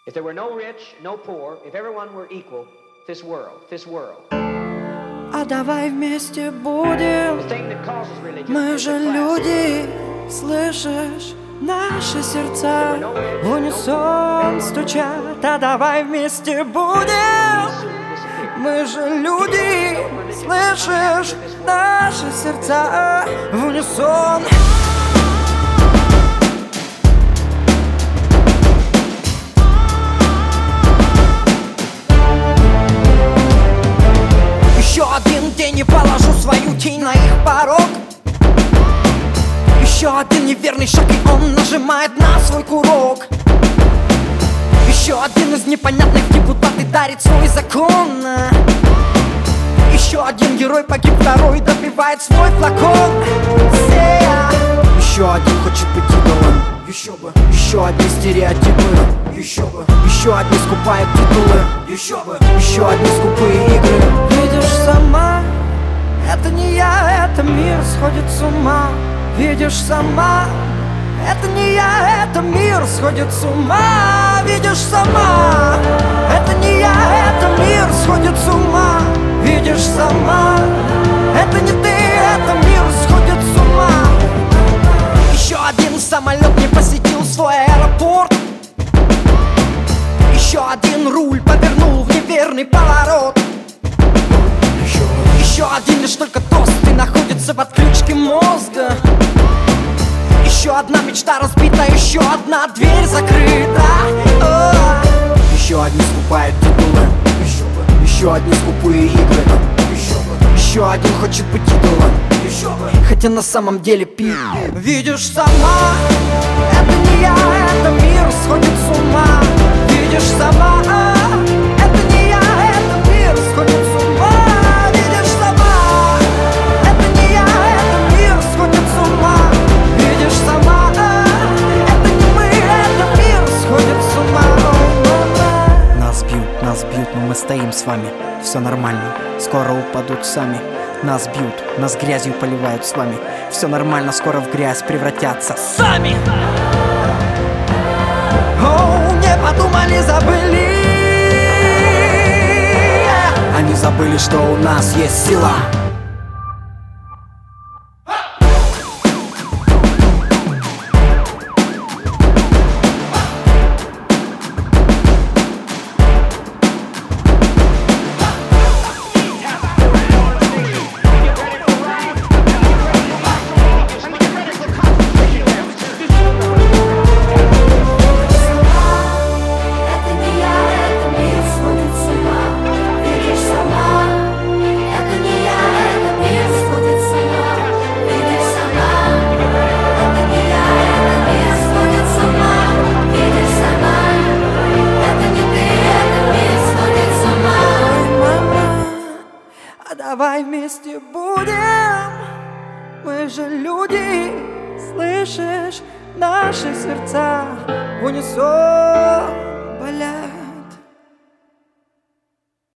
If there were no rich, no poor, if everyone were equal, this world. А давай вместе The будем, thing that causes religion мы is же the class. люди, слышишь? Наши сердца в унисон стучат. А давай вместе будем, мы же люди, слышишь? Наши сердца в унисон. Еще один день и положу свою тень на их порог. Еще один неверный шаг, и он нажимает на свой курок. Еще один из непонятных депутатов дарит свой закон. Еще один герой погиб, второй допивает свой флакон. Еще один хочет быть идолом. Еще бы. Еще одни стереотипы. Еще бы. Еще одни скупают титулы. Еще бы. Еще одни скупые игры. Видишь сама, это не я, это мир сходит с ума. Видишь сама, это не я, это мир сходит с ума. Видишь сама, это не я, это мир сходит с ума. Видишь сама, это не ты, это мир сходит с ума. Еще один самолет не посетил свой аэропорт. Еще один руль повернул в неверный поворот. Еще один лишь только тосты находится в отключке мозга. Еще одна мечта разбита, еще одна дверь закрыта. Еще одни скупают титулы. Еще одни скупые игры. Еще один хочет быть идолом, хотя на самом деле пи. Видишь сама, это не я, это мир сходит с ума. Видишь сама, это не я, это мир сходит с ума. Видишь сама, это не я, это мир сходит с ума. Видишь сама, это не мы, это мир сходит с ума. Нас бьют, но мы стоим с вами. Все нормально, скоро упадут сами. Нас бьют, нас грязью поливают с вами. Все нормально, скоро в грязь превратятся сами. Оу, не подумали, забыли. Они забыли, что у нас есть сила. Давай вместе будем, мы же люди, слышишь? Наши сердца в унисон.